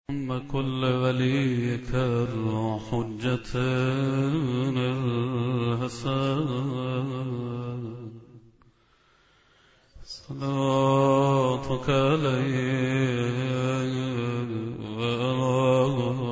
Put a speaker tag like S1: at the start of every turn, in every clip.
S1: كل وليك الحجة الحسن صلاتك عليه وعلى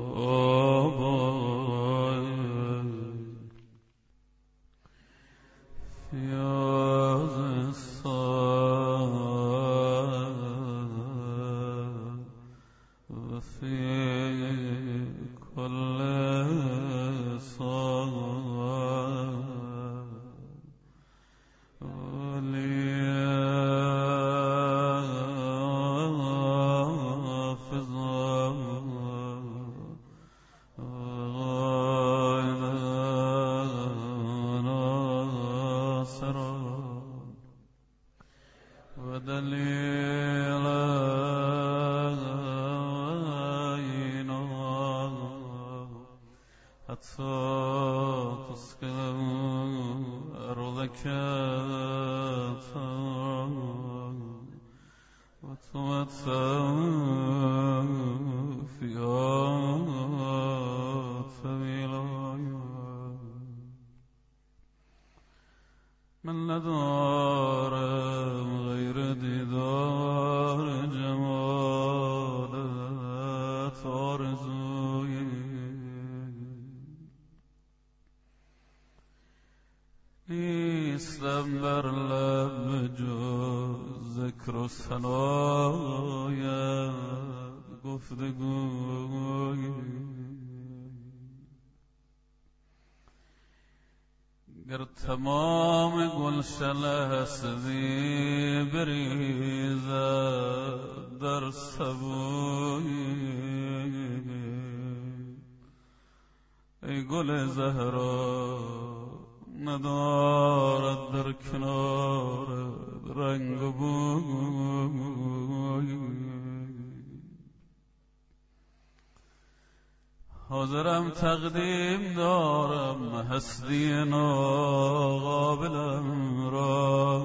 S1: من ندارم غیر دیدار جمالت آرزویی نیستم بر لب جز ذکر و ثنایت گفتگویی گر تمام گلشن هستی بریزد در سبویی ای گل زهرا ندارد در کنار رنگ و بوی حاضرم تقدیم دارم هستی ناقابلم را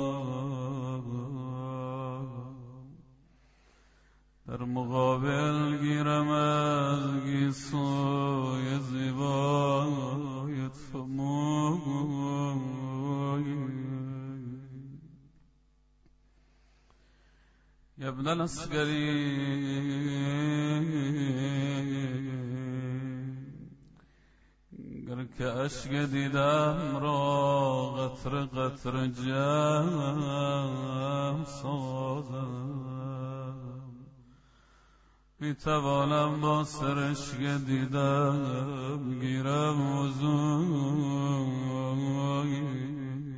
S1: در مقابل گیرم از گیسوی زیبای تو موی یا ابن العسکری گر که عشق دیدم را قطر قطر جمع سازم می توانم با سرشک دیدم گیرم وضوی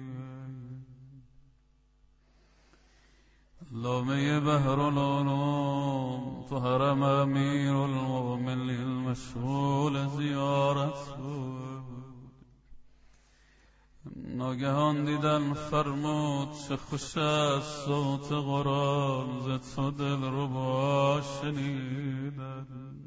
S1: علامه بحر العلوم تو حرم امیر المؤمنین مشغول زیارت بود ناگهان دیدن فرمود چه خوش است صوت قرآن ز تو دلربا شنیدن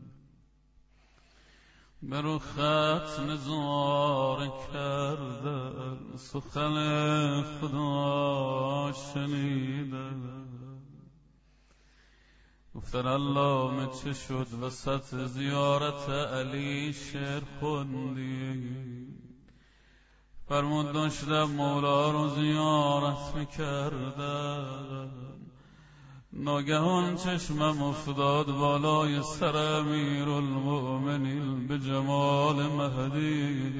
S1: برو خط نظاره کردن سخن خدا شنیدن گفتن علامه چه شد وسط زیارت علی شعر خوندی فرمود داشتم مولا رو زیارت میکردم ناگهان چشمم افتاد بالای سر امیر المؤمنین به جمال مهدی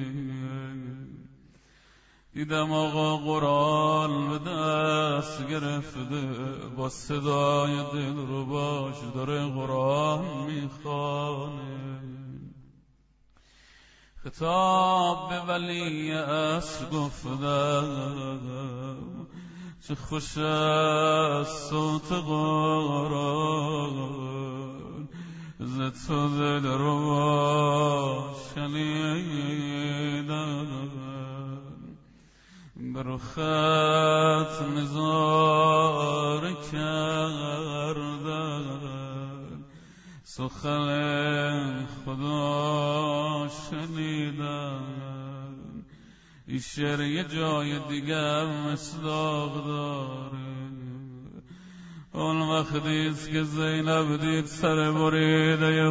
S1: دیدم آقا قرآن به دست گرفته با صدای دل رو باش داره قرآن میخوانه خطاب به ولی عصر گفتم چه خوش است صوت قرآن ز تو دل رو شنیدم بر خط نظاره کردن سخن خدا شنیدن این شعر یه جای دیگه مصداق داره اون وقتیست که زینب دید سر بریده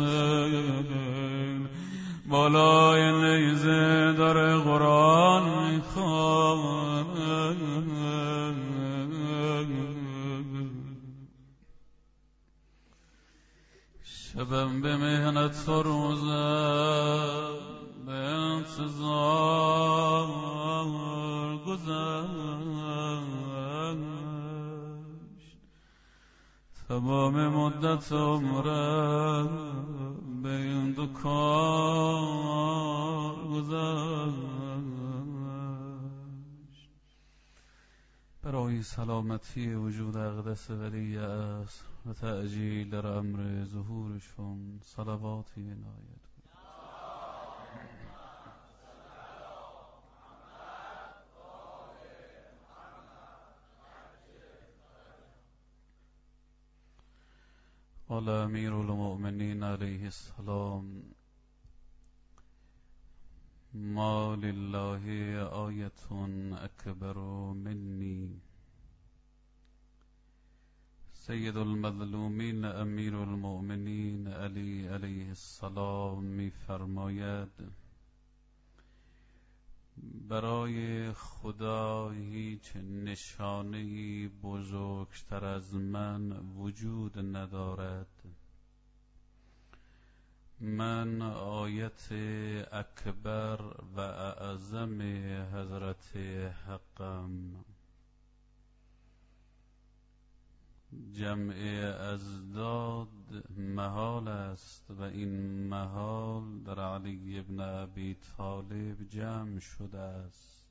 S1: حسین بالای نیزه داره قرآن میخوان. شبم به مهنت و روزم به انتظار گذشت، تمام مدت عمرم به این دو کار گذشت. برای سلامتی وجود اقدس ولی است و تعجیل در امر ظهورشون صلواتی عنایت کنید. قال امیر المؤمنین علیه السلام: ما لله آیت اکبر منی. سید المظلومین امیر المؤمنین علی علیه السلام می فرماید: برای خدا هیچ نشانه‌ای بزرگتر از من وجود ندارد. من آیت اکبر و اعظم حضرت حقم. جمع ازداد محال است و این محال در علی ابن ابی طالب جمع شده است.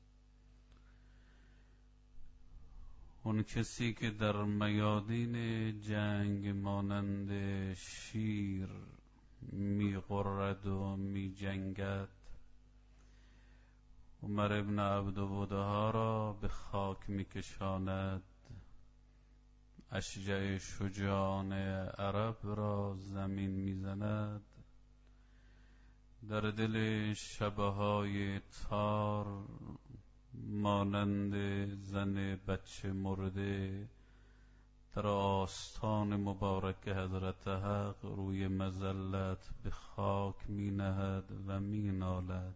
S1: اون کسی که در میادین جنگ مانند شیر می غرد و می جنگد، عمر ابن عبدودها را به خاک می کشاند، اشجع شجاعان عرب را زمین میزند، در دل شبهای تار مانند زن بچه مرده در آستان مبارک حضرت حق روی مذلت به خاک می نهد و می نالد.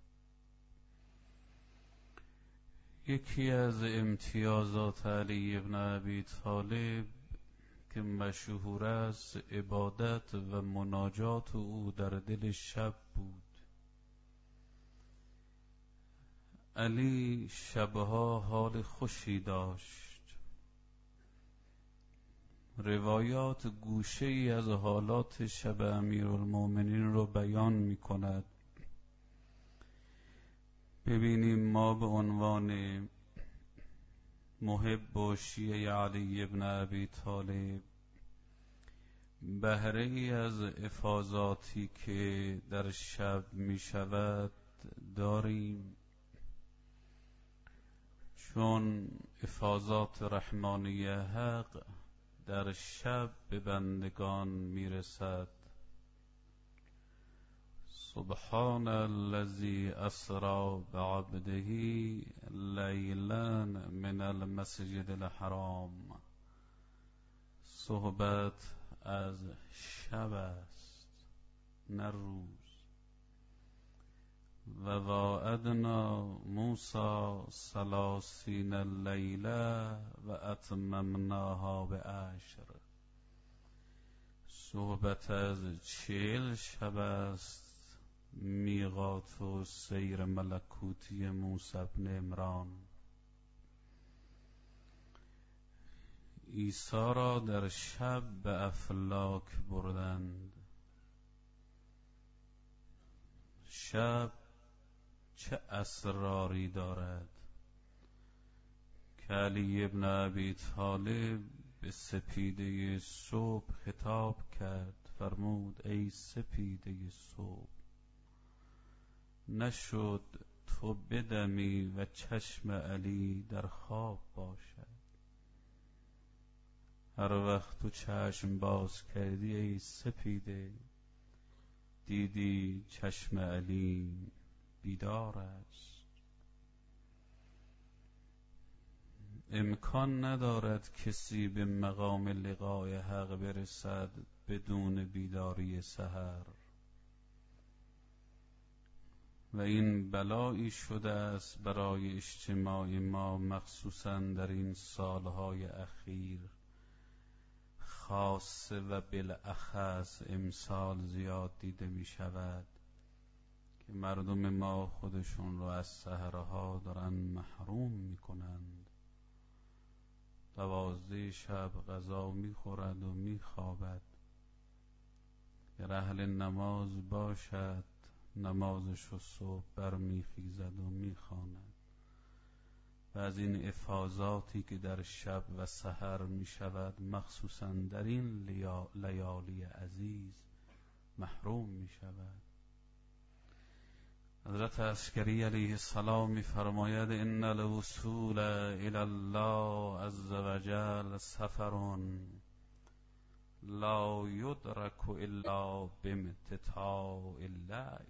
S1: یکی از امتیازات علی ابن ابی طالب که مشهور است عبادت و مناجات او در دل شب بود. علی شبها حال خوشی داشت. روایات گوشه ای از حالات شب امیرالمومنین رو بیان می کند. ببینیم ما به عنوان محب و شیعه علی ابن ابی طالب بهره ای از افاضاتی که در شب می شود داریم، چون افاضات رحمانی حق در شب به بندگان می رسد. سبحان الذي اسرى بعبده لیلا من المسجد الحرام. صحبت از شب است نه روز. و واعدنا موسی 30 لیله و اتممناها بعشر. صحبت از 40 شب است، میقات و سیر ملکوتی موسی بن عمران. عیسی را در شب به افلاک بردند. شب چه اسراری دارد که علی ابن ابی طالب به سپیده صبح خطاب کرد، فرمود ای سپیده صبح، نشد تو بدمی و چشم علی در خواب باشد. هر وقت تو چشم باز کردی ای سپیده، دیدی چشم علی بیدار است. امکان ندارد کسی به مقام لقای حق برسد بدون بیداری سحر و این بلایی شده است برای اجتماع ما، مخصوصاً در این سالهای اخیر، خاصه و بالاخص امسال زیاد دیده می شود که مردم ما خودشون رو از سحرها دارن محروم می کنند. 12 شب غذا می خورد و می خوابد. گر اهل نماز باشد نمازش رو صبح برمی خیزد و می خواند و از این افاضاتی که در شب و سحر می شود، مخصوصاً در این لیالی عزیز، محروم می شود. حضرت عسکری علیه السلام می فرماید ان الوصول الی الله عز وجل سفر لا یدرک الا بامتطاع اللیل.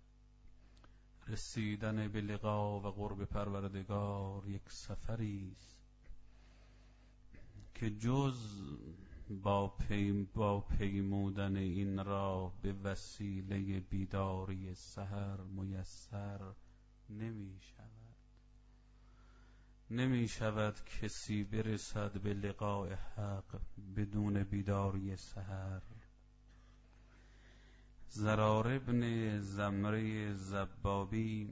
S1: رسیدن به لقا و قرب پروردگار یک سفری است که جز با پیمودن این راه به وسیله بیداری سحر میسر نمی شود کسی برسد به لقاء حق بدون بیداری سحر. زرار ابن زمره زبابی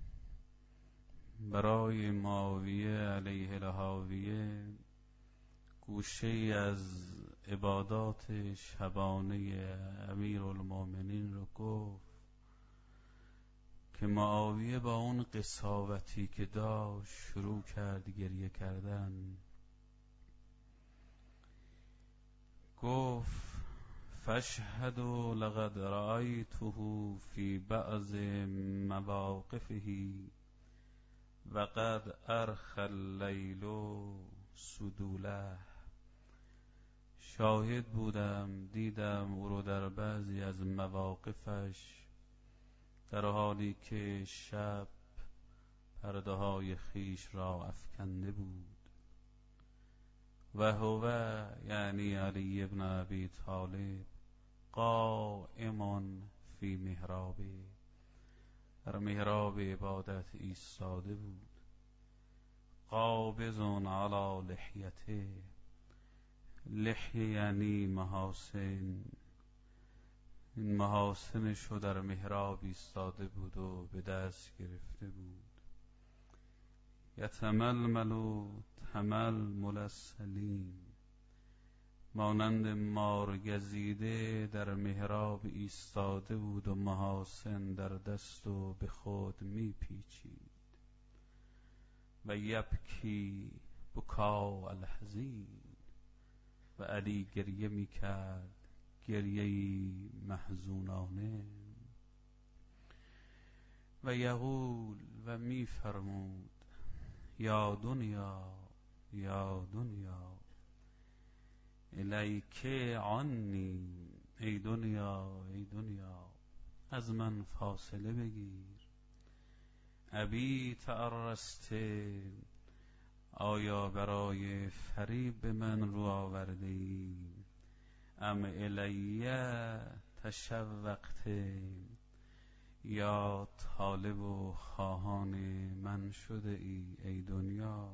S1: برای معاویه علیه الهاویه گوشه از عبادات شبانه امیرالمومنین رو گفت که معاویه با اون قساوتی که داشت شروع کرد گریه کردن. گفت فاشهدوا لقد رأیته فی بعض مواقفه وقد ارخى اللیل سدوله. شاهد بودم، دیدم او رو در بعضی از مواقفش در حالی که شب پرده های خیش را افکنده بود. و هو یعنی علی ابن ابی طالب قائم فی محرابه، در محراب عبادت ایستاده بود. قابض علی لحیته، لحیه یعنی محاسن، این محاسنش رو در محراب ایستاده بود و به دست گرفته بود. یتململ تململ السلیم، مانند مار گزیده در محراب ایستاده بود و محاسن در دست و به خود میپیچید. و یبکی بکا الحزین، و علی گریه میکرد گریه‌ای محزونانه. و یقول، و میفرمود یا دنیا یا دنیا الیک عنی، ای دنیا ای دنیا از من فاصله بگیر. ابی تعرضت، آیا برای فریب به من رو آورده ای؟ ام الی تشوقت، یا طالب و خواهان من شده ای دنیا؟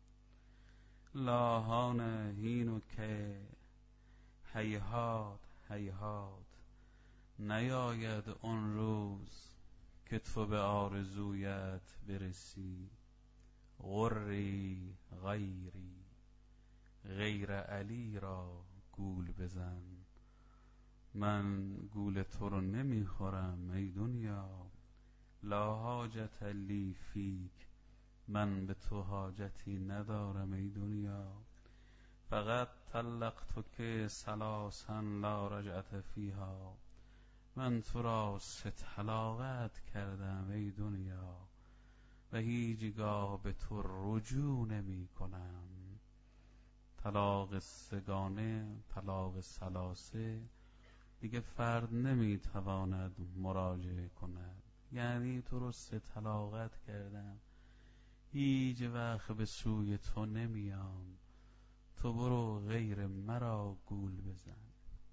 S1: لا هان هینو که هیهات هیهات، نیاید اون روز که تو به آرزویت برسی. غری غیری، غیر علی را گول بزن، من گول تو رو نمیخورم ای دنیا. لا حاجت لی فیک، من به تو حاجتی ندارم ای دنیا. فقط طلقتک ثلاثا لا رجعت فیها، من تو را 3 طلاقت کردم ای دنیا و هیچگاه به تو رجوع نمی کنم. طلاق 3 طلاق ثلاثه دیگه فرد نمیتواند مراجعه کند. یعنی تو رو 3 طلاقت کردم هیچ وقت به سوی تو نمیام، تو برو غیر مرا گول بزن.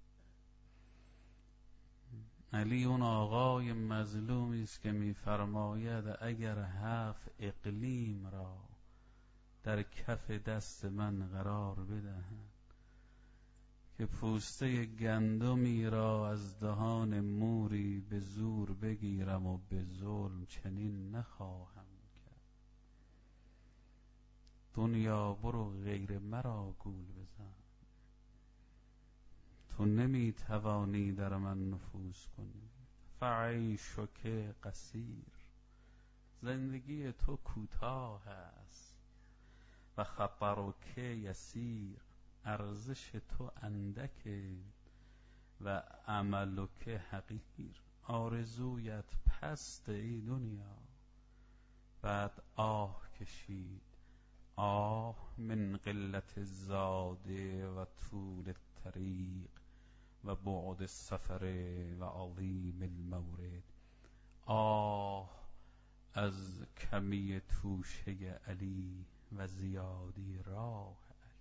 S1: علی اون آقای مظلومی است که می‌فرماید اگر 7 اقلیم را در کف دست من قرار بدهند که پوسته گندمی را از دهان موری به زور بگیرم و به ظلم چنین نخواهم کرد. دنیا برو غیر مرا گول بزن، تو نمیتوانی در من نفوذ کنی. فعیشک قصیر، زندگی تو کوتاه است. و خطرک یسیر، ارزش تو اندکه. و عملک حقیر، آرزویت پست ای دنیا. بعد آه کشید، آه من قلت الزاد و طول الطریق و بعد السفر و عظیم المورد. آه از کمی توشه علی و زیادی راه علی.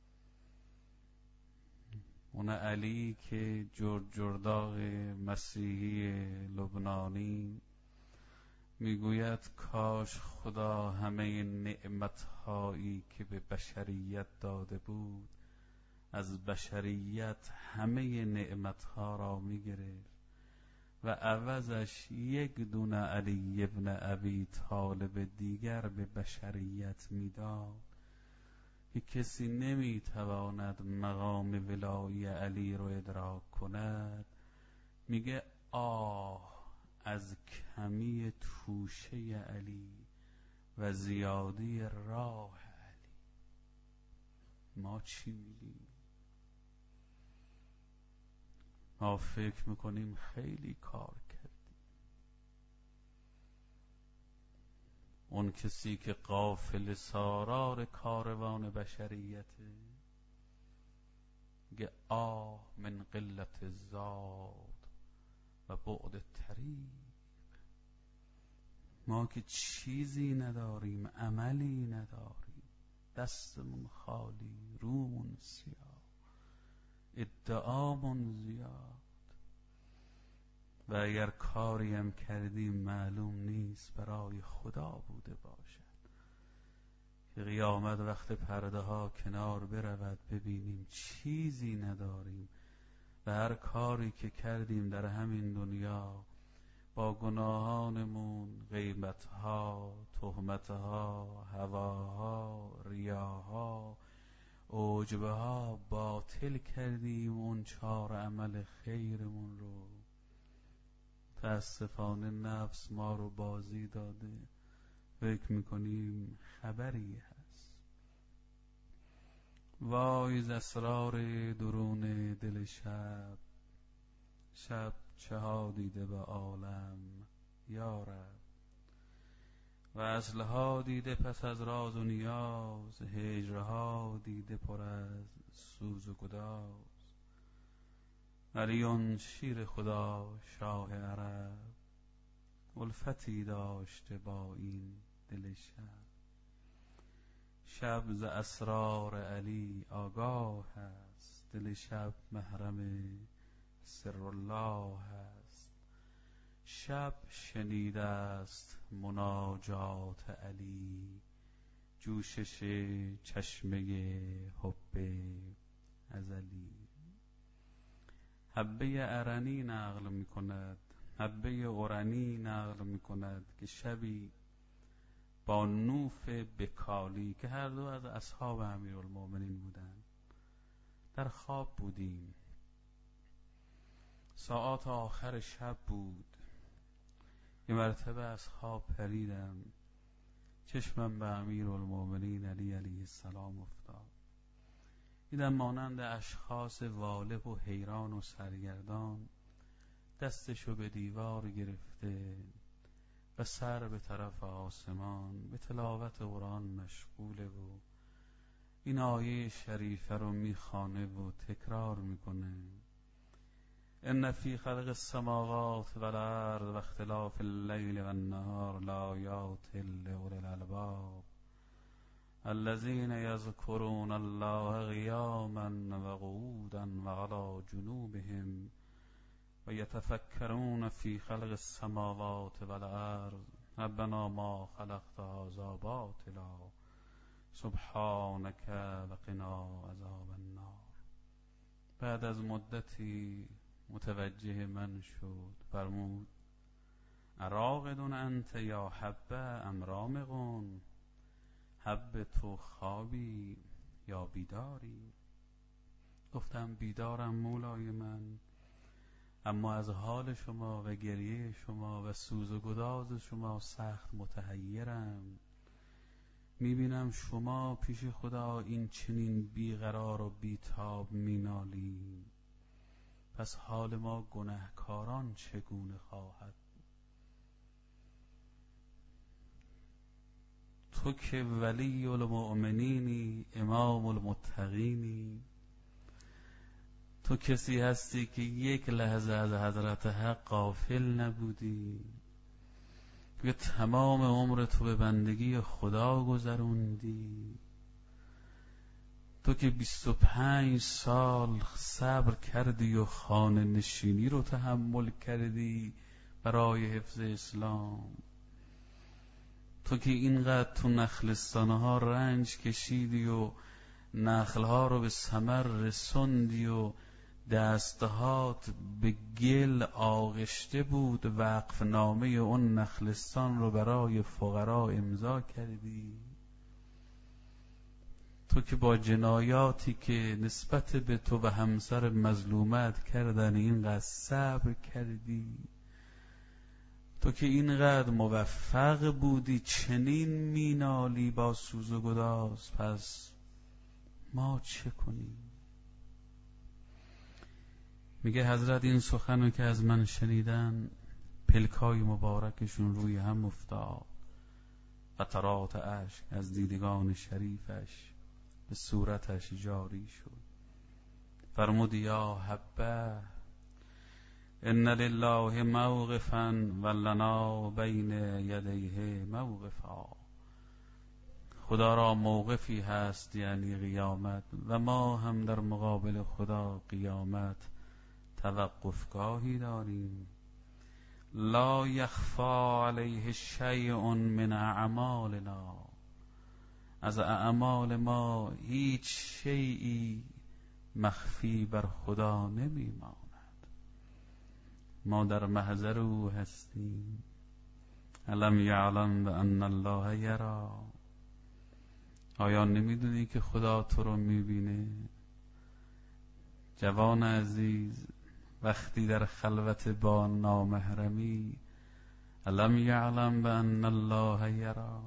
S1: اون علی که جرداغ مسیحی لبنانی میگوید کاش خدا همه نعمتهایی که به بشریت داده بود از بشریت همه نعمتها را میگرفت و عوضش یک دونه علی ابن ابی طالب دیگر به بشریت میداد که کسی نمیتواند مقام ولایی علی رو ادراک کند. میگه آه از کمی توشه علی و زیادی راه علی. ما چی میگیم؟ ما فکر میکنیم خیلی کار کردیم. اون کسی که قافله سارار کاروان بشریته میگه آه من قلت الزاد و بعد طریق. ما که چیزی نداریم، عملی نداریم، دستمون خالی، رومون سیاه، ادعامون زیاد و اگر کاری هم کردیم معلوم نیست برای خدا بوده باشد که قیامت وقت پرده ها کنار برود ببینیم چیزی نداریم و هر کاری که کردیم در همین دنیا با گناهانمون، غیبتها، تهمتها، هواها، ریاها، عجبها باطل کردیم اون 4 عمل خیرمون رو. تأسفانه نفس ما رو بازی داده، فکر میکنیم خبری هست. وای ز اسرار درون دل شب، شب چه ها دیده به عالم یارب. و اصلها دیده پس از راز و نیاز، هجرها دیده پر از سوز و گداز. علیون شیر خدا شاه عرب، الفتی داشته با این دل شب. شب ز اسرار علی آگاه است، دل شب محرم سر الله است. شب شنیده است مناجات علی، جوشش چشمه حب ازلی. حبه ارنی نقل میکند، حبه ارنی نقل میکند که شبی با نوف بکالی که هر دو از اصحاب امیرالمومنین بودند در خواب بودیم. ساعات آخر شب بود. یه مرتبه از خواب پریدم، چشمم به امیرالمومنین علی علیه السلام افتاد. دیدم مانند اشخاص واله و حیران و سرگردان دستشو به دیوار گرفته و سر به طرف آسمان به تلاوت قرآن مشغوله و این آیه شریفه رو میخوانه و تکرار میکنه. ان فی خلق السماوات والارض و اختلاف اللیل والنهار لآیات لأولی الالباب الذین یذکرون الله قیاما وقعودا وعلی جنوبهم و یتفکرون فی خلق السماوات والارض ربنا ما خلقت هذا باطلا سبحانک و قنا عذاب النار. بعد از مدتی متوجه من شد، فرمود اراقد انت یا حبه ام رامقون؟ حب تو خوابی یا بیداری؟ گفتم بیدارم مولای من، اما از حال شما و گریه شما و سوز و گداز شما سخت متحیرم. میبینم شما پیش خدا این چنین بیقرار و بیتاب مینالی، پس حال ما گنهکاران چگونه خواهد؟ تو که ولی المؤمنینی، امام المتقینی، تو کسی هستی که یک لحظه از حضرت حق غافل نبودی، که تمام عمر تو به بندگی خدا گذروندی، تو که 25 سال صبر کردی و خانه نشینی رو تحمل کردی برای حفظ اسلام، تو که اینقدر تو نخلستانها رنج کشیدی و نخلها رو به ثمر رسوندی و دستهات به گل آغشته بود، وقف نامه اون نخلستان رو برای فقرا امضا کردی، تو که با جنایاتی که نسبت به تو و همسر مظلومت کردن اینقدر صبر کردی، تو که اینقدر موفق بودی چنین مینالی با سوز و گداز، پس ما چه کنیم؟ میگه حضرت این سخنو که از من شنیدن، پلکای مبارکشون روی هم افتاد، قطرات اشک از دیدگان شریفش به صورتش جاری شد. فرمود یا حبه ان لله موقفا ولنا بین یدیه موقفا. خدا را موقفی هست یعنی قیامت، و ما هم در مقابل خدا قیامت توقفگاهی داریم. لا یخفی علیه شیء من اعمالنا، از اعمال ما هیچ شیئی مخفی بر خدا نمیماند. ما در محضر او هستیم. الم یعلم بان الله یری، آیا نمیدونی که خدا تو رو میبینه؟ جوان عزیز، وقتی در خلوت با نامحرمی، الم یعلم بان الله یری،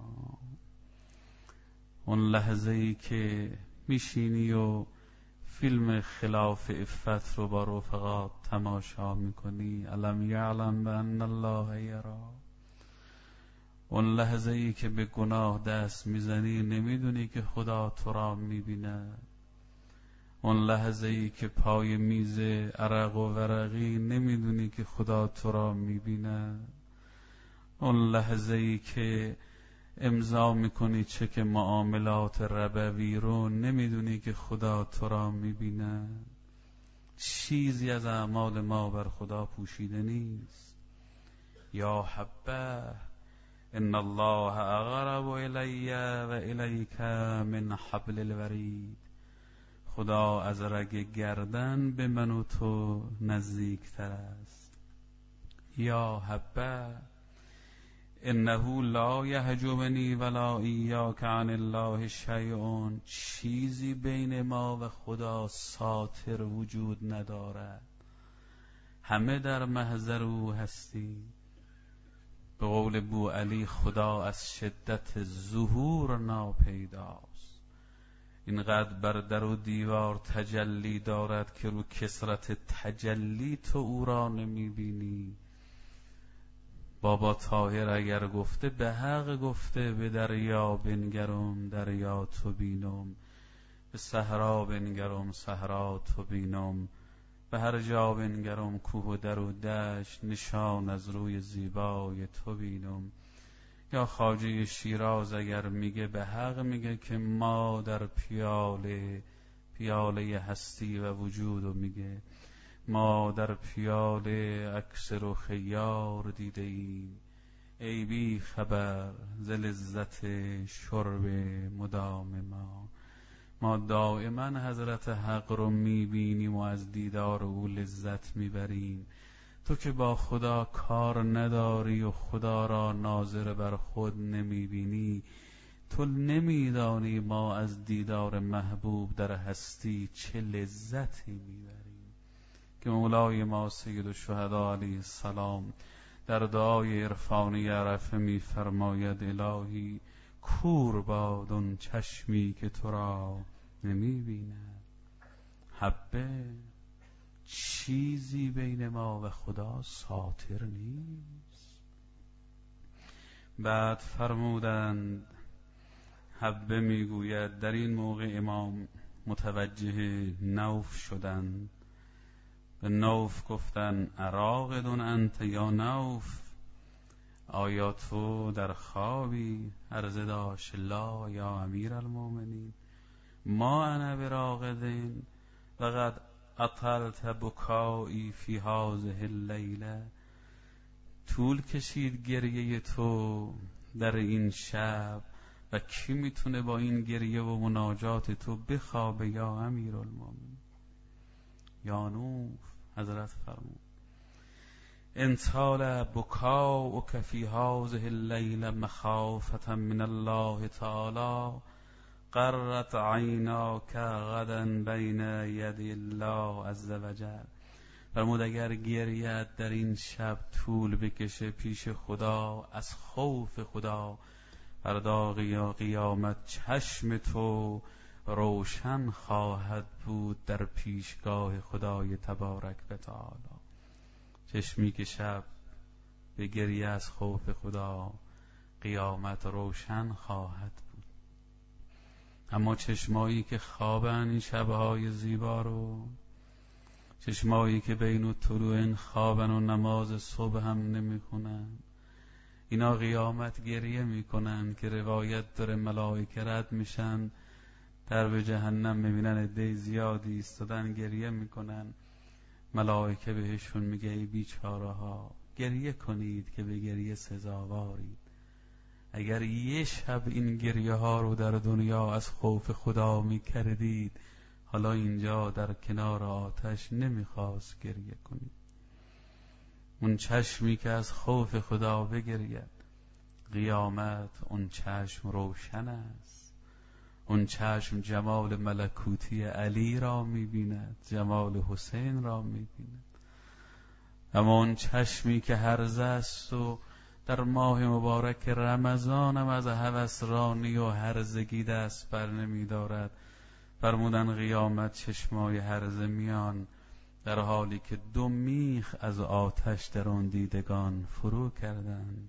S1: اون لحظه ای که میشینی و فیلم خلاف عفت رو با رفقات تماشا میکنی، الم یعلم بان الله یری، اون لحظه ای که به گناه دست میزنی نمیدونی که خدا تو را میبینه، اون لحظه ای که پای میز عرق و ورقی نمیدونی که خدا تو را میبینه، اون لحظه ای که امضا میکنی چک معاملات ربوی رو نمیدونی که خدا تو را میبینه. چیزی از اعمال ما بر خدا پوشیده نیست. یا حبه ان الله اقرب الی و الیک من حبل الورید. خدا از رگ گردن به من و تو نزدیکتر است. یا حبه انه لا یحجبنی ولا ایاک عن الله شیء. چیزی بین ما و خدا ساتر وجود ندارد، همه در محضر او هستی. به قول بوعلی خدا از شدت ظهور ناپیداست، اینقدر بر در و دیوار تجلی دارد که رو کثرت تجلی تو او را نمیبینی. بابا طاهر اگر گفته به حق گفته، به دریا بنگرم دریا تو بینم، به صحرا بنگرم صحرا تو بینم، به هر جا بنگرم کوه و در و دشت، نشان از روی زیبای تو بینم. یا خواجه شیراز اگر میگه به حق میگه که ما در پیاله هستی و وجودو میگه، ما در پیاله اکثر و خیار دیده ایم، ای بی خبر ز لذت شرب مدام ما دائما حضرت حق رو میبینیم و از دیدار او لذت میبریم. تو که با خدا کار نداری و خدا را ناظر بر خود نمیبینی، تو نمیدانی ما از دیدار محبوب در هستی چه لذتی میبریم. که مولای ما سید الشهدا علیه السلام در دعای عرفانی عرفه میفرماید الهی کور باد اون چشمی که تو را نمیبیند. حبه چیزی بین ما و خدا ساطر نیست. بعد فرمودند حبه میگوید در این موقع امام متوجه نوف شدند. به نوف گفتن اراقدون انت یا نوف، آیا تو در خوابی؟ عرضه داشت لا یا امیر المؤمنین ما انا براقدین وقد اطلت بکایی فی هذه اللیله. طول کشید گریه تو در این شب و کی میتونه با این گریه و مناجات تو بخوابه یا امیر المؤمنین؟ یا نوف حضرت فرمود انطال بکاؤک فی هذه اللیله مخافة من الله تعالی، قرت عیناک غدا بین یدی الله عز وجل. فرمود اگر گریت در این شب طول بکشه پیش خدا از خوف خدا، فردا قیامت چشم تو روشن خواهد بود در پیشگاه خدای تبارک و تعالی. چشمی که شب به گریه از خوف خدا، قیامت روشن خواهد بود. اما چشمایی که خوابن این شبهای زیبا رو، چشمایی که بین طلوع خوابن و نماز صبح هم نمیخونن، اینا قیامت گریه میکنن که روایت داره ملائکه رد میشن در به جهنم میبینن عده زیادی ایستادن گریه میکنن. ملائکه بهشون میگه ای بیچاره ها گریه کنید که به گریه سزاوارید. اگر یه شب این گریه ها رو در دنیا از خوف خدا میکردید، حالا اینجا در کنار آتش نمیخواست گریه کنید. اون چشمی که از خوف خدا بگرید، قیامت اون چشم روشن است. اون چشم جمال ملکوتی علی را میبیند، جمال حسین را میبیند. اما اون چشمی که هرزه است و در ماه مبارک رمضان هم از هوسرانی و هرزگی دست بر نمیدارد، فرمودن قیامت چشمای هرزه میان در حالی که 2 میخ از آتش در آن دیدگان فرو کردند.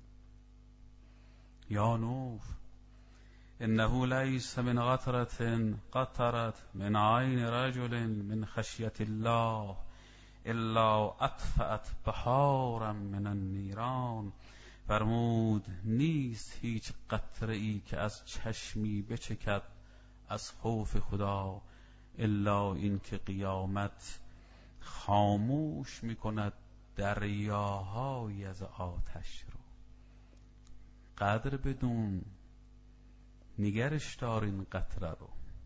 S1: یا نوف انه لیس من قطرت من عین رجل من خشیت الله الا اطفأت بحارا من النیران. فرمود نیست هیچ قطره ای که از چشمی بچکد از خوف خدا الا این که قیامت خاموش میکند دریاهای از آتش رو. قدر بدون، نگرش دار این قطره رو.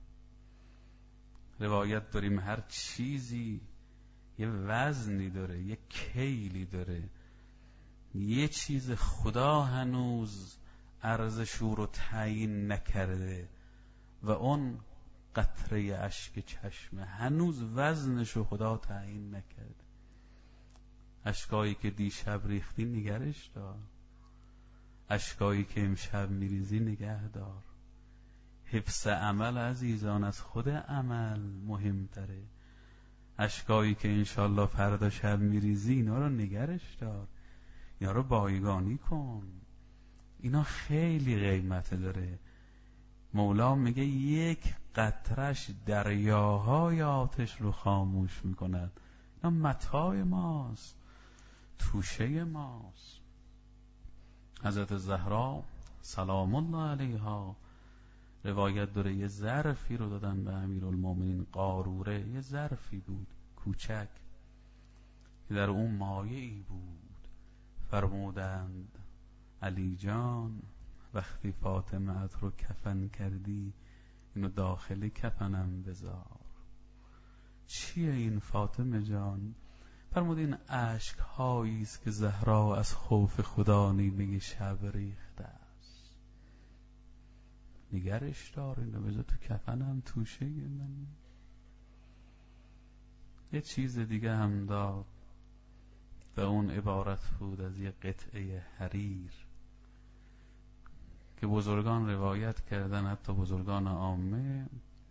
S1: روایت داریم هر چیزی یه وزنی داره، یه کیلی داره. یه چیز خدا هنوز ارزش رو تعیین نکرده و اون قطره اشک چشمه هنوز وزنشو خدا تعیین نکرده. اشکایی که دیشب ریختی نگرش دار، اشکایی که امشب میریزی نگه دار. حفظ عمل عزیزان از خود عمل مهمتره. اشکایی که انشالله فردا شب میریزی اینا رو نگرش دار، اینا رو بایگانی کن. اینا خیلی قیمت داره. مولا میگه یک قطرش دریاهای آتش رو خاموش میکند. متاع ماست، توشه ماست. حضرت زهرا سلام الله علیها روایت داره یه ظرفی رو دادن به امیرالمومنین قاروره، یه ظرفی بود کوچک که در اون مایعی بود. فرمودند علی جان وقتی فاطمه رو کفن کردی اینو داخل کفنم بذار. چیه این فاطمه جان؟ فرمود این اشک هایی است که زهرا از خوف خدا نیمه شب ریخته است. نگرش دار، اینو بذار تو کفنم، توشه من. یه چیز دیگه هم داد و اون عبارت بود از یه قطعه حریر که بزرگان روایت کردن، حتی بزرگان عامه،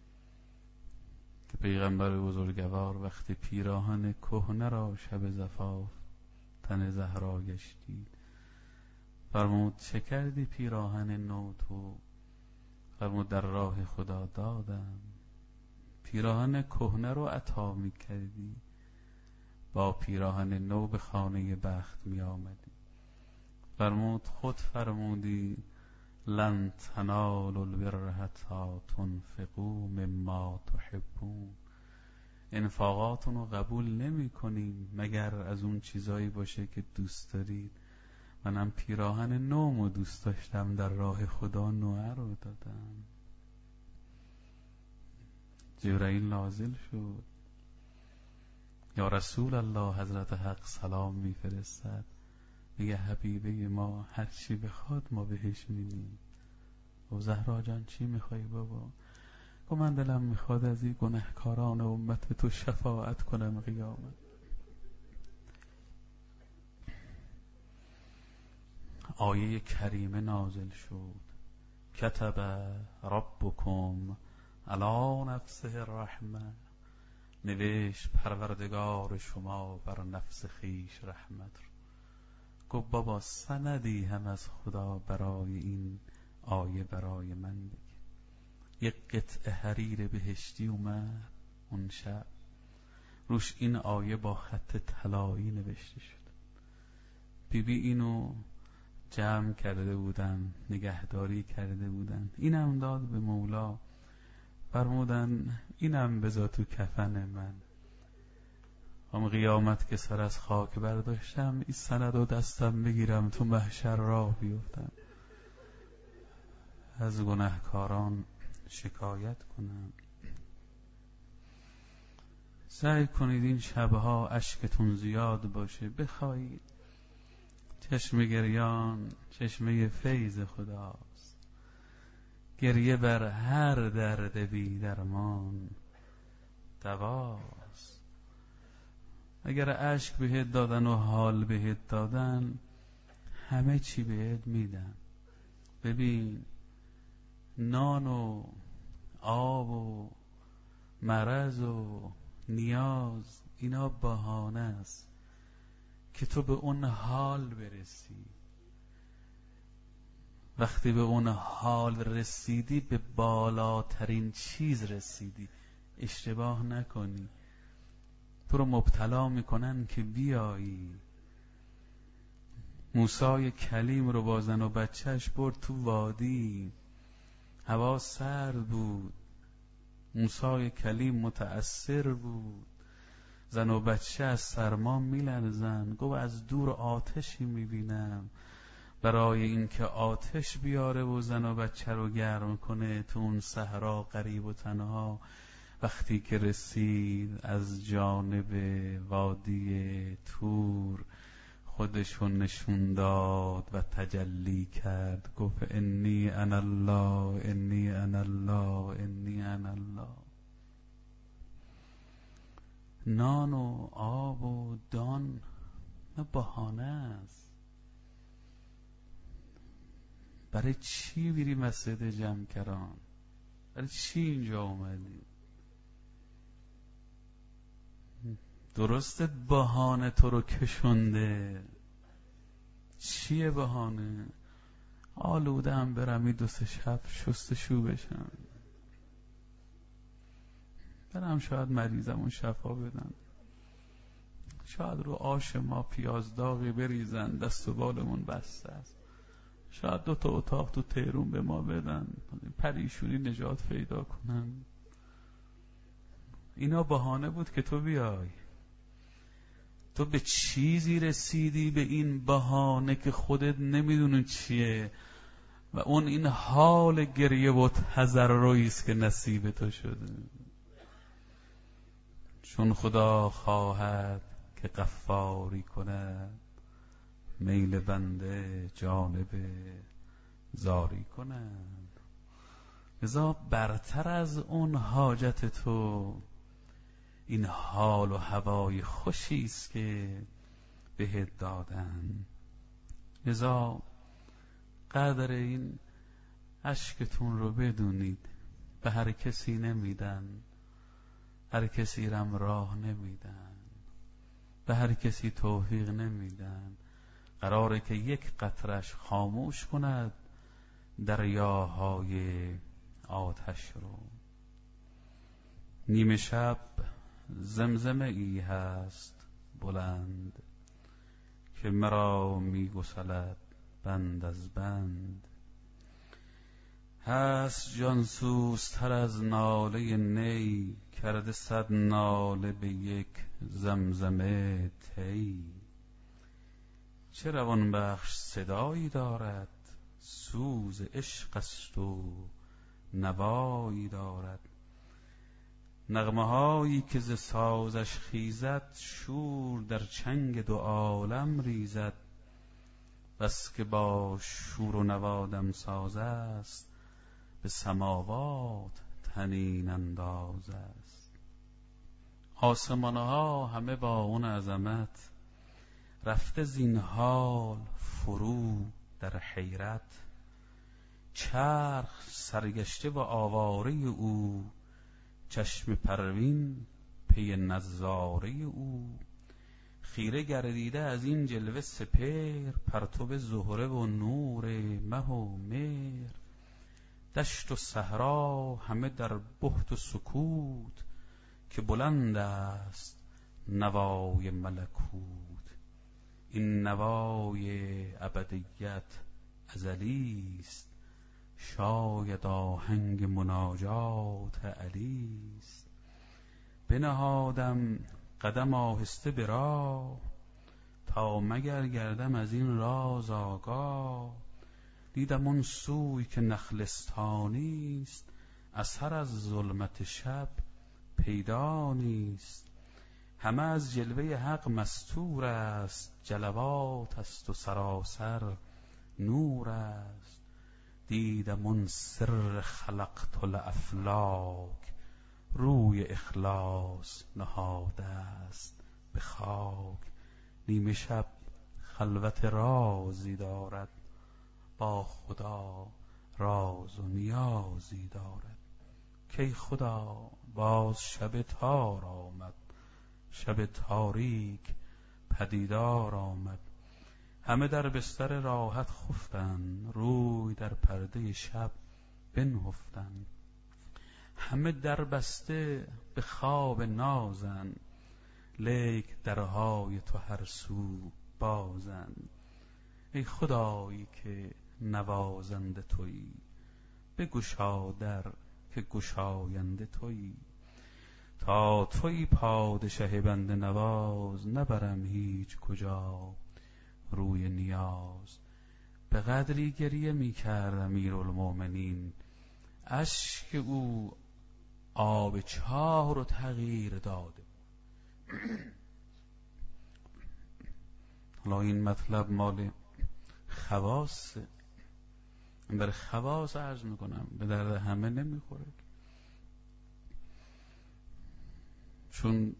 S1: که پیغمبر بزرگوار وقتی پیراهن کهنه را شب زفاف تن زهرا گشتید فرمود چه کردی پیراهن نو تو؟ فرمود در راه خدا دادم. پیراهن کهنه رو عطا می کردی، با پیراهن نو به خانه بخت می آمدی. فرمود خود فرمودی لن تنالوا البر حتی تنفقوا مما تحبون. انفاقاتون رو قبول نمی کنیم مگر از اون چیزایی باشه که دوست دارید. منم پیراهن نومو دوست داشتم، در راه خدا نوعه رو دادم. جبرائیل نازل شد، یا رسول الله، حضرت حق سلام میفرستد، میگه حبیبه ما هر چی بخواد ما بهش میدیم. و زهرا جان چی میخوای بابا؟ و من دلم میخواد از این گناهکاران امت تو شفاعت کنم قیامت. آیه کریمه نازل شد، کتب ربکم علی نفسه الرحمه. نوشت پروردگار شما بر نفس خیش رحمت رو. گفت بابا سندی هم از خدا برای این آیه برای من بگی. یک قطعه حریر بهشتی اومد اون شب، روش این آیه با خط طلایی نوشته شد. بیبی اینو جمع کرده بودن، نگهداری کرده بودن. اینم داد به مولا، فرمودن اینم بذار تو کفن من. هم قیامت که سر از خاک برداشتم این سند رو دستم بگیرم تو محشر راه بیفتم، از گناهکاران شکایت کنم. سعی کنید این شبها اشکتون زیاد باشه، بخواید. چشم گریان چشمه فیض خداست، گریه بر هر درد بی درمان دواست. اگر اشک بهت دادن و حال بهت دادن، همه چی بهت میدن. ببین نان و آب و مرض و نیاز اینا بهانه است که تو به اون حال برسی. وقتی به اون حال رسیدی به بالاترین چیز رسیدی. اشتباه نکنی، تو رو مبتلا میکنن که بیایی. موسی کلیم رو با زن و بچهش برد تو وادی، هوا سرد بود، موسی کلیم متأثر بود، زن و بچه از سرما میلرزن. گفت از دور آتشی میبینم، برای اینکه آتش بیاره و زن و بچه رو گرم کنه تو اون صحرا غریب و تنها. وقتی که رسید از جانب وادی تور، خودشون نشون داد و تجلی کرد. گفت انی انا الله، انی انا الله، انی انا الله. نان و آب و دان نه بهانه است. برای چی میری مسجد جمکران؟ برای چی اینجا اومدی؟ درسته بهانه تو رو کشونده. چیه بهانه؟ آلوده هم برم این 2-3 شب شستشو بشم، برم شاید مریضم و شفا بدم. شاید رو آش ما پیاز داغی بریزن، دست و بالمون بسته است. شاید 2 اتاق تو تهرون به ما بدن، پریشونی نجات پیدا کنن. اینا بهانه بود که تو بیای. تو به چیزی رسیدی به این بهانه که خودت نمیدونی چیه، و اون این حال گریه و تضرعی است که نصیب تو شده. چون خدا خواهد که غفاری کند، میل بنده جانب زاری کند. لذا برتر از اون حاجت تو این حال و هوای خوشی است که بهت دادن. لذا قدر این اشکتون رو بدونید. به هر کسی نمیدن، هر کسی رم راه نمیدن، به هر کسی توفیق نمیدن. قراره که یک قطرش خاموش کند دریاهای آتش رو. نیمه شب زمزمه ای هست بلند، که مرا میگسلد بند از بند. هست جانسوزتر از ناله نی، کرده 100 ناله به یک زمزمه طی. چه روان بخش صدایی دارد، سوز عشق است و نوایی دارد. نغمه هایی که ز سازش خیزد، شور در چنگ 2 عالم ریزد. بس که با شور و نوادم ساز است، به سماوات طنین انداز است. آسمانها همه با اون عظمت، رفته زین حال فرو در حیرت. چرخ سرگشته و آواره او، چشم پروین پی نظاره او. خیره گردیده از این جلوه سپهر، پرتو زهره و نور مه و مهر. دشت و صحرا همه در بهت و سکوت، که بلند است نوای ملکوت. این نوای ابدیت ازلی است، شاید آهنگ مناجات علی است. بنهادم قدم آهسته به راه، تا مگر گردم از این راز آگاه. دیدم اون سوی که نخلستانی است، اثر از ظلمت شب پیدا نیست. همه از جلوه حق مستور است، جلوات است و سراسر نور است. دیدم اون سر خلقت الافلاک، روی اخلاص نهاده است به خاک. نیمه شب خلوت رازی دارد، با خدا راز و نیازی دارد. کی خدا باز شب تار آمد، شب تاریک پدیدار آمد. همه در بستر راحت خفتند، روی در پرده شب بنهفتند. همه در بسته به خواب نازند، لیک درهای تو هر سو بازند. ای خدایی که نوازنده تویی، بگشا در که گشاینده تویی. تا تویی پادشه بنده نواز، نبرم هیچ کجا روی نیاز. به قدری گریه می کرد امیرالمومنین، اشک او آب چاه رو تغییر داده. حالا این مطلب مال خواصه، برای خواص عرض میکنم، به درد همه نمیخوره. چون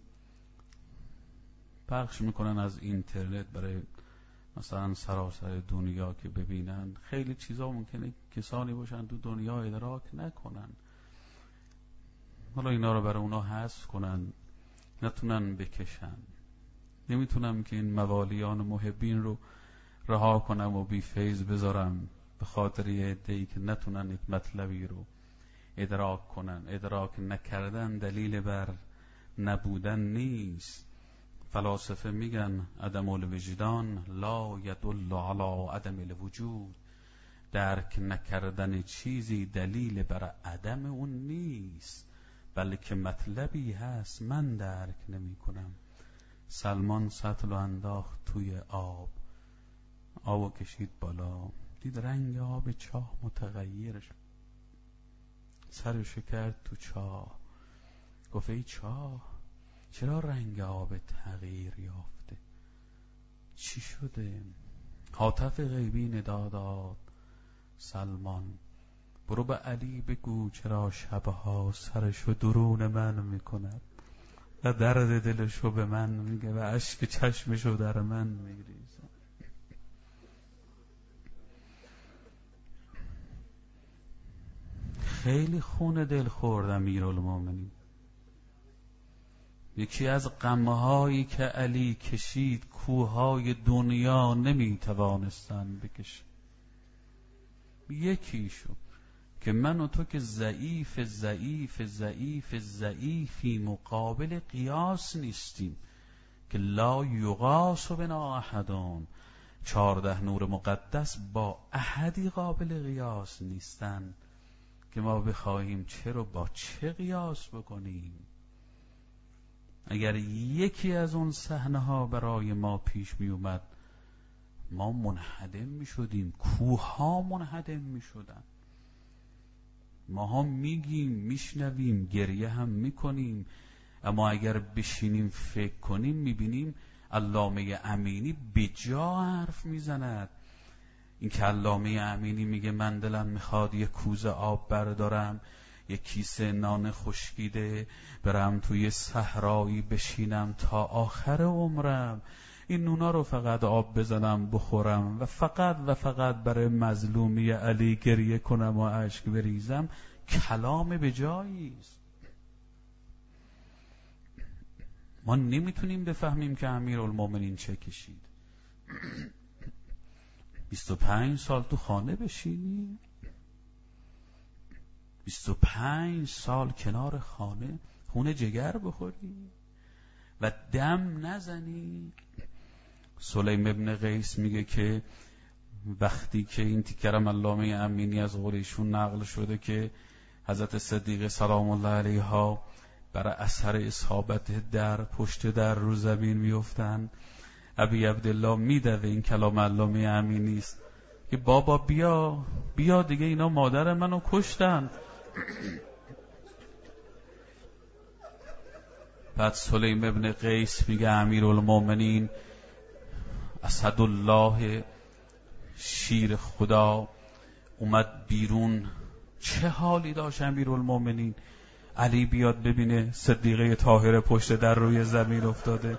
S1: پخش میکنن از اینترنت برای مثلا سراسر دنیا که ببینن، خیلی چیزا ممکنه کسانی باشن تو دنیا ادراک نکنن. حالا اینا رو برای اونا حذف کنن، نتونن بکشن. نمیتونم که این موالیان و محبین رو رها کنم و بی فیض بذارم به خاطر یه عده‌ای که نتونن یک مطلبی رو ادراک کنن. ادراک نکردن دلیل بر نبودن نیست، فلاسفه میگن عدم الوجدان لا یدل علی عدم الوجود. درک نکردن چیزی دلیل بر عدم اون نیست، بلکه مطلبی هست من درک نمی کنم. سلمان سطل رو انداخت توی آبو کشید بالا، دید رنگ آب چاه متغیر شد، سرشو کرد تو چاه، گفت ای چاه چرا رنگ آب تغییر یافته؟ چی شده؟ هاتف غیبی ندا داد، سلمان برو به علی بگو چرا شبها سرشو درون من میکند و درد دلشو به من میگه و اشک چشمشو در من میریزه. خیلی خون دل خورد امیرالمومنین. یکی از غمهایی که علی کشید کوههای دنیا نمیتوانستن بکشن. یکیشو که من و تو که ضعیفی مقابل قیاس نیستیم، که لا یقاس بنا احدون، 14 نور مقدس با احدی قابل قیاس نیستن که ما بخواهیم چه رو با چه قیاس بکنیم. اگر یکی از اون صحنه ها برای ما پیش می اومد ما منهدم می شدیم، کوه ها منهدم می شدن. ما ها میگیم میشنویم گریه هم میکنیم، اما اگر بشینیم فکر کنیم میبینیم علامه امینی بجا حرف میزند. این که علامه امینی میگه من دلم میخواد یک کوزه آب بردارم، یک کیسه نان خشکیده برم توی صحرایی بشینم تا آخر عمرم، این نونا رو فقط آب بزنم بخورم و فقط برای مظلومی علی گریه کنم و اشک بریزم، کلام به جایی است. ما نمیتونیم بفهمیم که امیرالمومنین چه کشید. 25 سال تو خانه بشینی، 25 سال کنار خانه خون جگر بخوری و دم نزنی. سلیم ابن قیس میگه که وقتی که این تیکرم علامه امینی از قول ایشون نقل شده که حضرت صدیقه سلام الله علیها برای اثر اصابت در پشت در رو زمین میافتن، ابی عبدالله میدوه این کلام علامه امینی است که بابا بیا دیگه اینا مادر منو کشتن. بعد سلیم ابن قیس میگه امیرالمومنین اسدالله شیر خدا اومد بیرون، چه حالی داشت امیرالمومنین؟ علی بیاد ببینه صدیقه طاهره پشت در روی زمین افتاده،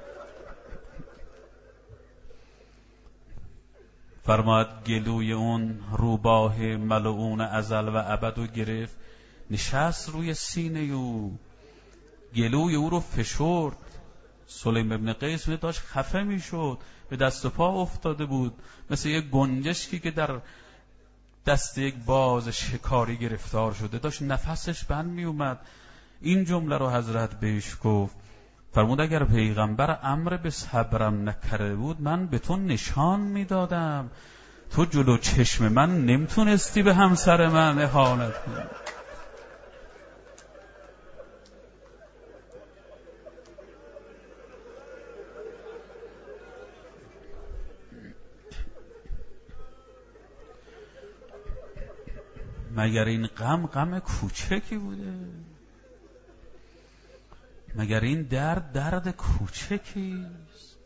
S1: فرماد گلوی اون روباه ملعون ازل و ابد رو گرفت، نشست روی سینه او، گلوی او رو فشرد. سلیم ابن قیس داشت خفه می شد، به دست و پا افتاده بود مثل یک گنجشکی که در دست یک باز شکاری گرفتار شده، داشت نفسش بند می اومد. این جمله رو حضرت بهش گفت، فرمود اگر پیغمبر امر به صبرم نکرده بود من به تو نشان میدادم، تو جلو چشم من نمیتونستی به همسر من اهانت کنی. مگر این غم کوچکی بوده؟ مگر این درد کوچکیست؟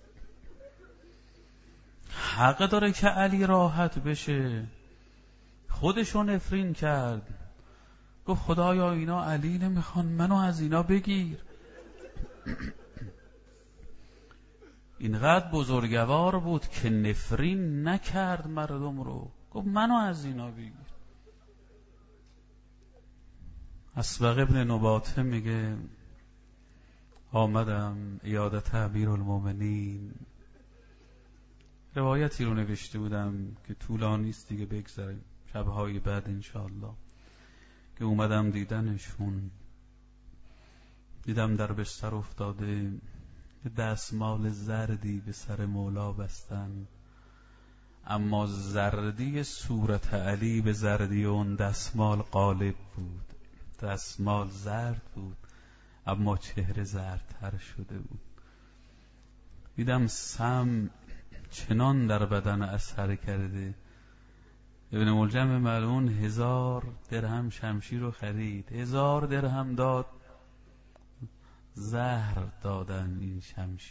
S1: حق داره که علی راحت بشه. خودشو نفرین کرد، گفت خدایا اینا علی نمیخوان، منو از اینا بگیر. اینقدر بزرگوار بود که نفرین نکرد مردم رو، گفت منو از اینا بگیر. اسبق ابن نباته میگه آمدم عیادت امیرالمومنین، روایتی رو نوشته بودم که طولانی است دیگه بگذاریم شبهای بعد انشاءالله، که اومدم دیدنشون، دیدم در بستر افتاده، دستمال زردی به سر مولا بستن، اما زردی صورت علی به زردی اون دستمال غالب بود. دستمال زرد بود اما چهره زردتر شده بود. دیدم سم چنان در بدن اثر کرده. ابن ملجم ملعون 1000 درهم شمشیر رو خرید، 1000 درهم داد، زهر دادن این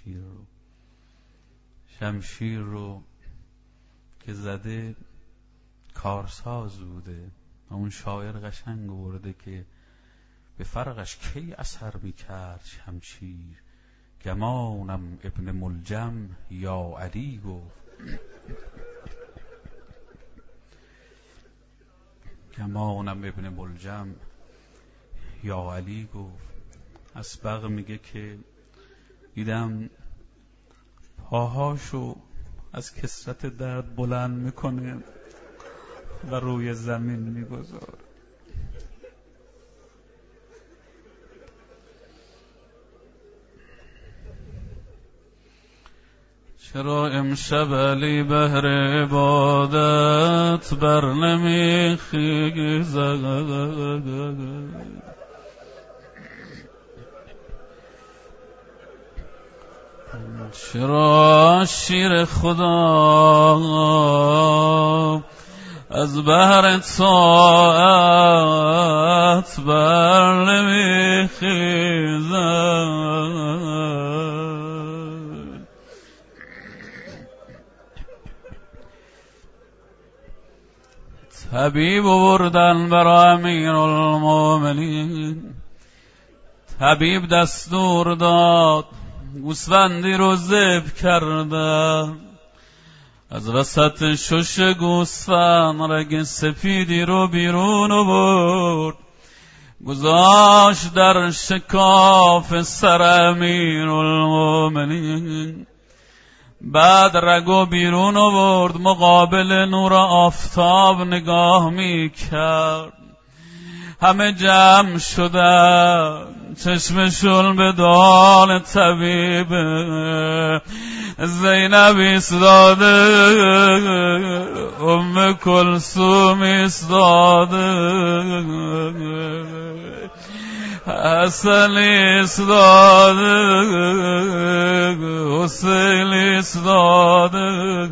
S1: شمشیر رو که زده کارساز بوده. اون شاعر قشنگ آورده که به فرقش کی اثر میکرد شمشیر، گمانم ابن ملجم یا علی گفت. گمانم ابن ملجم یا علی گفت. اسبق میگه که دیدم پاهاشو از کثرت درد بلند میکنه و روی زمین میگذاره. چرا امشب علی بهر عبادت بر نمیخیزد؟ چرا شیر خدا از بهر طاعت بر نمیخیزد؟ طبیب بردن برای امیر المومنین. طبیب دستور داد گوسفندی رو ذبح کردن. از وسط شش گوسفند رگ سپیدی رو بیرون آورد، گذاشت در شکاف سر امیر المومنین. بعد رگو بیرون آورد، مقابل نور آفتاب نگاه میکرد. همه جمع شدن، چشمشون به دال طبیب. زینب ایستاده، ام کلثوم ایستاده، حسن ایستاده، حسین ایستاده.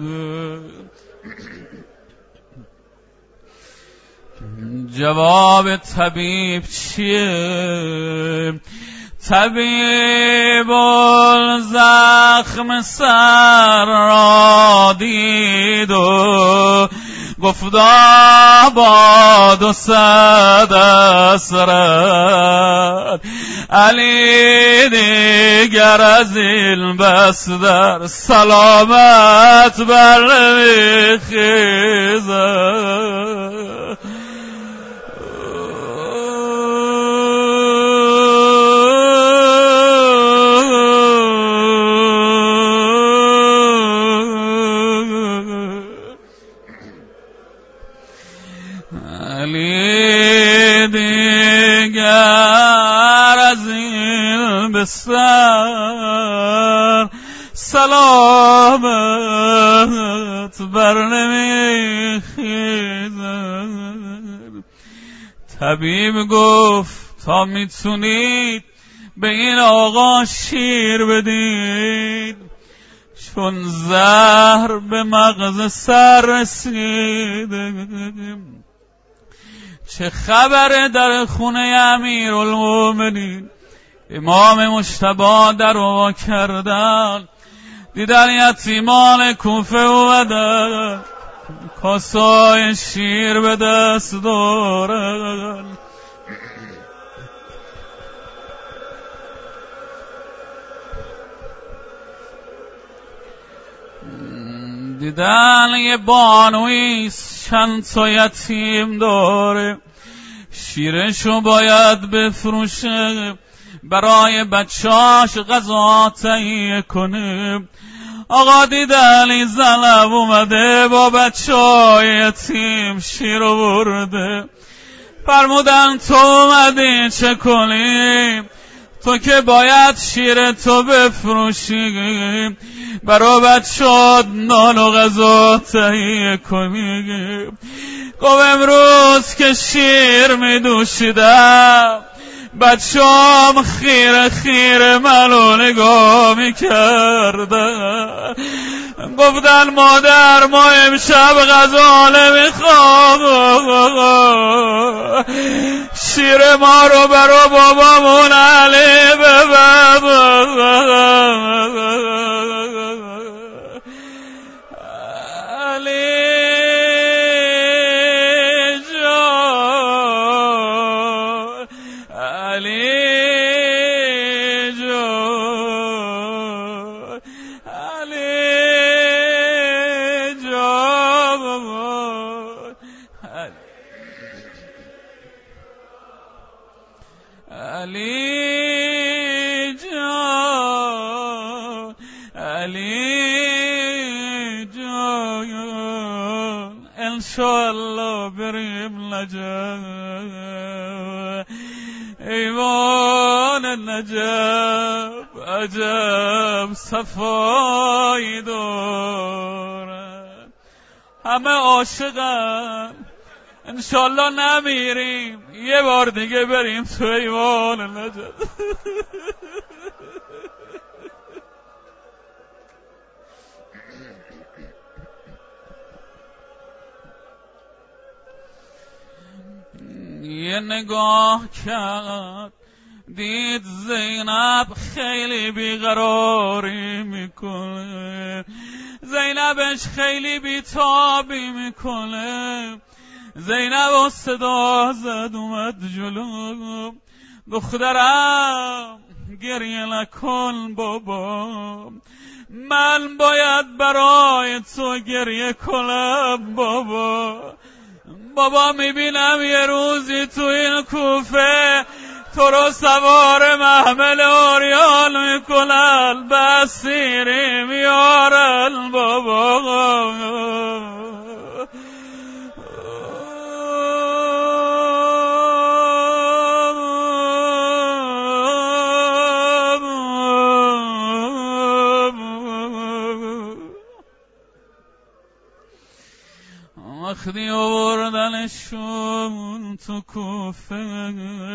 S1: جواب طبیب چیه؟ طبیب زخم سر را دید و گفت آباد و صد اسرد. علی دیگر از این بس در سلامت بر نمیخیزد. علی دیگر از این بسر سلامت بر نمیخیزد. طبیب گفت تا میتونید به این آقا شیر بدید، چون زهر به مغز سر رسیده. چه خبره در خونه امیر المومنین؟ امام مجتبی در وا کردن، دیدن یتیمان کوفه اومدن، کاسای شیر به دست دارن. دیدن یه بانوی چند تا یتیم داره، شیرشو باید بفروشه، برای بچهاش غذا تهیه کنه. آقا دیدن زنب اومده با بچهای یتیم شیر برده. فرمودن تو اومدی چه کنی؟ تو که باید شیر تو بفروشی، برا بچه‌هات نان و غذا تهیه کنی. گفت امروز که شیر می دوشیدم، بچه‌ام خیره خیره منو نگاه می کردن. گفتن مادر ما امشب غذا نمیخوام، شیر ما رو برا بابامون علی ببر. علی جان، علی جان، علی جان، علی جان، علی جان، انشالله بریم نجف، ایوان نجف عجب صفایی دارن، همه عاشقن. انشالله نمیریم، یه بار دیگه بریم تو ایوان نجف. یه نگاه کرد دید زینب خیلی بیقراری میکنه، زینبش خیلی بیتابی میکنه. زینب صدا زد اومد جلو، دخترم گریه نکن بابا، من باید برای تو گریه کنم بابا. بابا میبینم یه روزی تو این کوفه تو رو سوار محمل اوریان میکنن، بسیری میارن بابا. وقتی آوردنشون تو کوفه،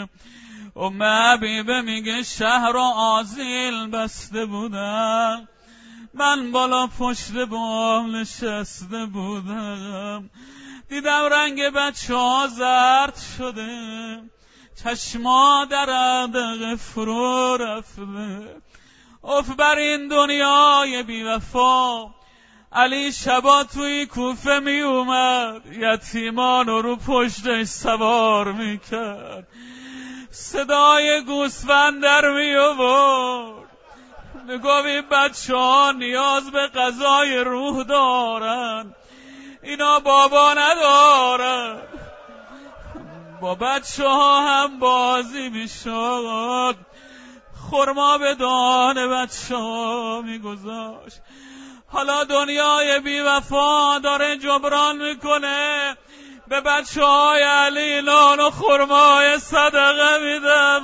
S1: حبیبه میگه شهر و آذیل بسته بودم، من بالا پشت بام نشسته بودم، دیدم رنگ بچه‌ها زرد شده، چشما در عدق فرو رفته. اف بر این دنیای بی وفا، علی شبا توی کوفه می اومد، یتیمان رو پشتش سوار می کرد، صدای گوسفند در می آورد، میگفت این بچه ها نیاز به غذای روح دارن، اینا بابا ندارن. با بچه ها هم بازی می شد، خرما به دهان بچه ها می گذاشت. حالا دنیای بی وفا داره جبران میکنه، به بچه های علی نان و خرمای صدقه میدم.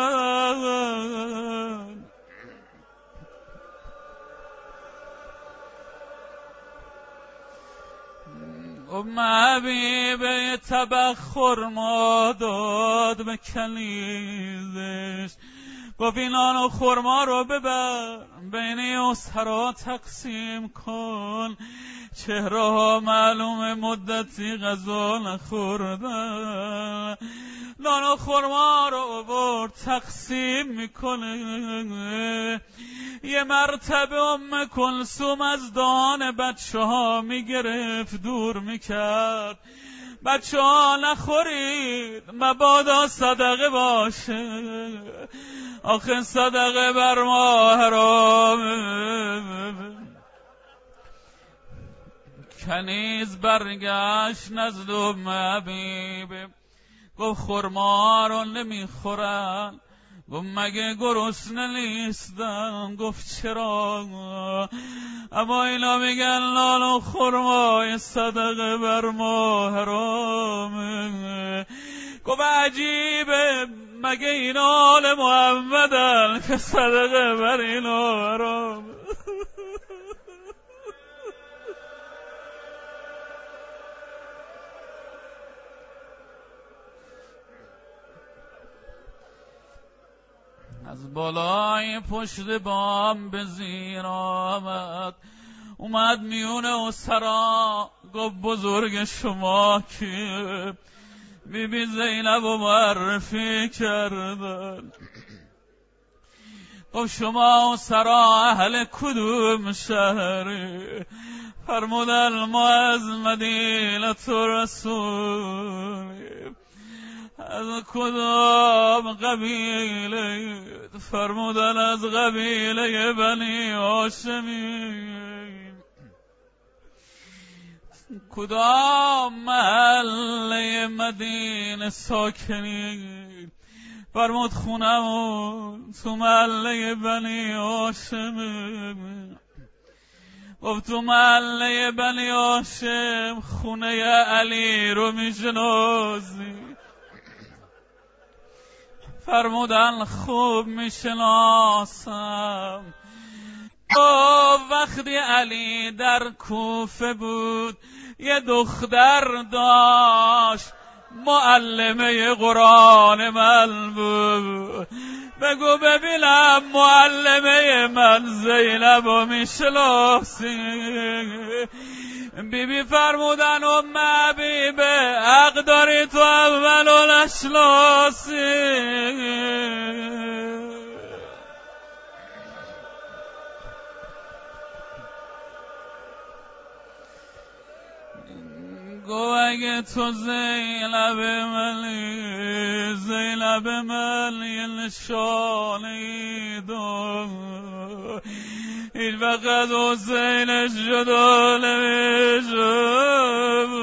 S1: حبیبه طبق خرما داد به کنیزش، گفت این نان و خرما رو ببر بین اسرا تقسیم کن، چهره ها معلوم مدتی غذا نخوردن. نان و خرما رو برد تقسیم میکنه. یه مرتبه ام کلثوم از دهان بچه ها میگرفت دور میکرد، بچه ها نخورید مبادا صدقه باشه، آخه صدقه بر ما حرامه. کنیز برگشت نزد حبیبه، گفت خرما رو نمیخورن. گفت مگه گرسنه نیستن؟ گفت چرا؟ اما اینا میگن نان و خرمای صدقه بر ما حرامه. گفت عجیبه مگه این آل محمدن که صدقه بر اینو برام. از بالای پشت بام به زیر آمد، اومد میونه و سرا گفت بزرگ شما که بی بی زینب و معرفی کردن. گفت شما و سرا اهل کدوم شهری؟ فرمودن ما از مدینه رسولیم. از کدام قبیله؟ فرمودن از قبیله بنی هاشمی. کدام محله مدینه ساکنی؟ فرمود خونمون تو محله بنی هاشم. گفت تو محله بنی هاشم خونه علی رو میشناسی؟ فرمودن خوب میشناسم. وقتی علی در کوفه بود یه دختر داشت معلمه قرآن من بود. بگو ببینم معلمه من زینب و میشناسی؟ بی بی فرمودن ام حبیبه حق داری تو اولو نشناسی. گو اگه تو زینب من یه نشانی دار، این وقت حسین جدا نمیشم.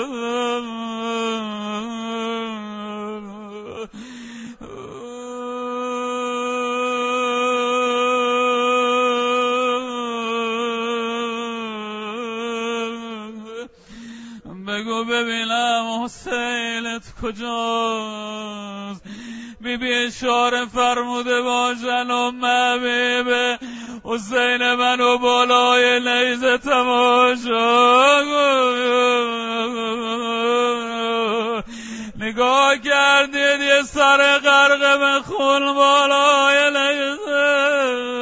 S1: بگو ببینم حسینت کجاست؟ بی بی اشاره فرموده باشن ام حبیبه حسین منو بالای نیزه تماشا. نگاه کردید یه سر غرق به خون بالای نیزه.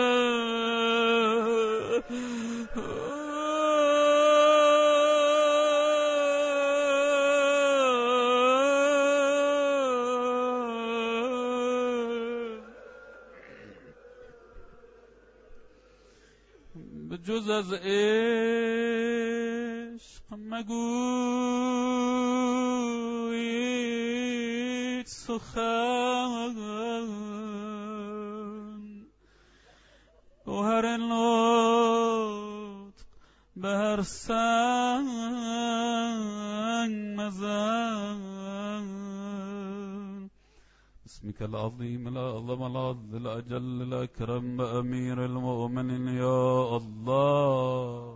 S1: جز از عشق مگویید سخن، گوهر نطق به هر سنگ مزن. بسمك العظيم الأعظم العز الأجل الأكرم أمير المؤمنين يا الله.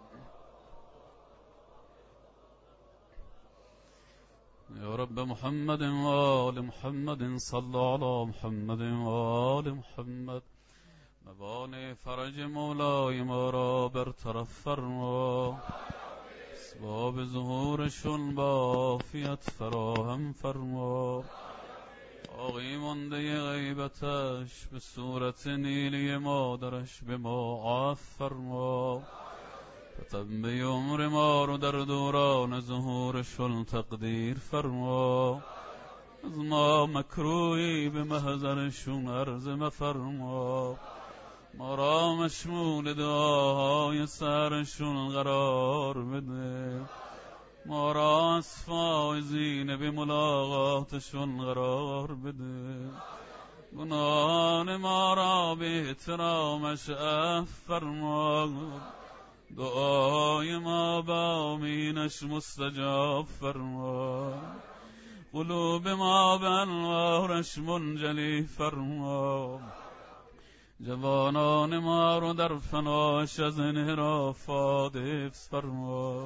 S1: يا رب محمد وآل محمد صلوا على محمد وآل محمد. موانع فرج مولای ما را برطرف فرما، اسباب ظهورشون با عافیت فراهم فرما. باقی مانده غیبتش به صورت نیلی مادرش به ما عفو فرما. تتمه عمر ما رو در دوران ظهورشون تقدیر فرما. از ما مکروهی به محضرشون عرض مفرما. ما را مشمول دعاهای سرشون قرار بده. ما را از فائزین به ملاقاتشون قرار بده. گناهان ما را به احترامش عفو فرما. دعای ما با آمینش مستجاب فرما. قلوب ما به انوارش منجلی فرما. جوانان ما رو در فناش از انحرافات حفظ فرما.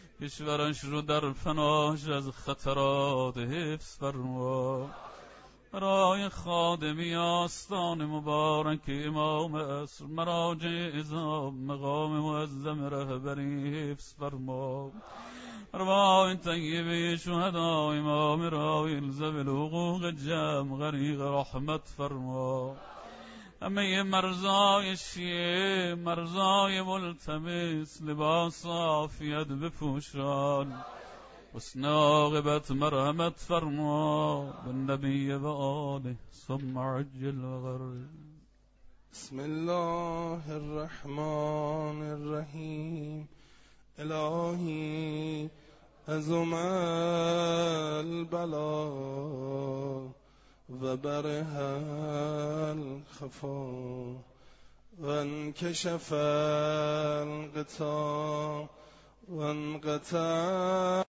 S1: کشورش رو در فناش از خطرات حفظ فرما. برای خادمی آستان مبارک امام عصر مراجع ازام مقام معظم رهبری حفظ فرما. ارواح طیبه شهدا امام راوی ذوی الحقوق جمع غریق رحمت فرما. همه مرزای شیعه مرزای ملتمس لباس عافیت بپوشان. حسن عاقبت مرحمت فرما بالنبی و آله ثم عجل و غرب.
S2: بسم الله الرحمن الرحیم. الهی عظم البلا و بره الخفا و انکشف الغطا و انقطع